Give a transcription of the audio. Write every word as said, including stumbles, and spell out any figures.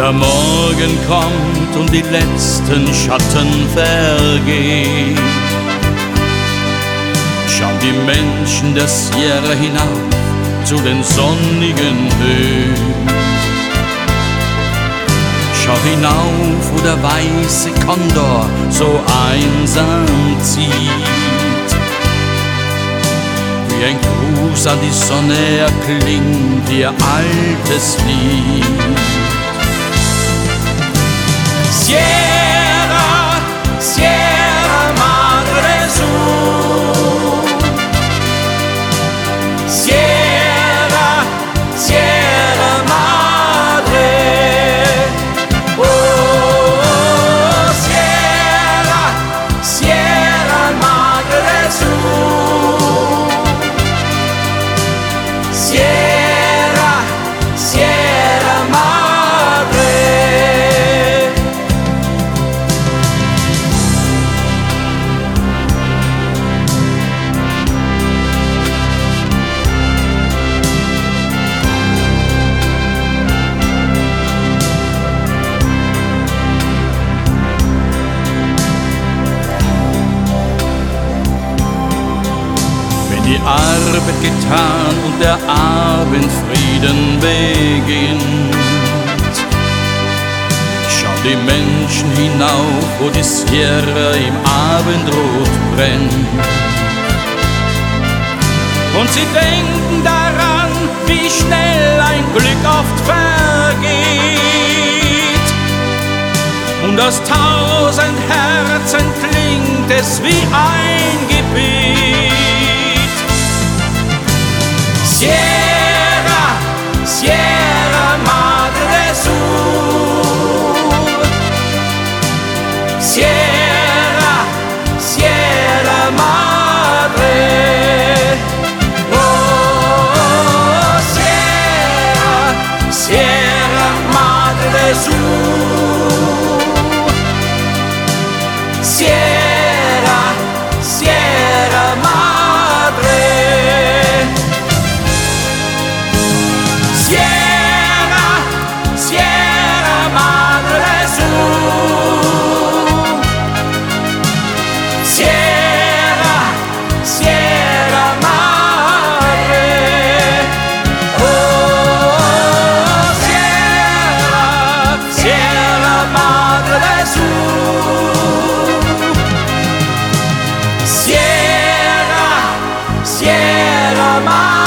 der Morgen kommt und die letzten Schatten vergehen, schauen die Menschen der Sierra hinauf zu den sonnigen Höhen. Schau hinauf, wo der weiße Kondor so einsam zieht. Wie ein Gruß an die Sonne erklingt ihr altes Lied. Sierra, Sierra Madre Sur. Sierra, Sierra Madre. Oh, Sierra, Sierra Madre Sur. Sierra, Sierra Madre. Die Arbeit getan und der Abendfrieden beginnt, schauen die Menschen hinauf, wo die Sierra im Abendrot brennt. Und sie denken daran, wie schnell ein Glück oft vergeht. Und aus tausend Herzen klingt es wie ein Gebet. Sierra, Sierra Madre Sur. Sierra, Sierra Madre. Oh, Sierra, Sierra Madre Sur. Sierra, Sierra Madre. Sierra, Sierra Madre Sur. Sierra, Sierra Madre. Oh, Sierra, Sierra Madre Sur. Sierra, Sierra Madre.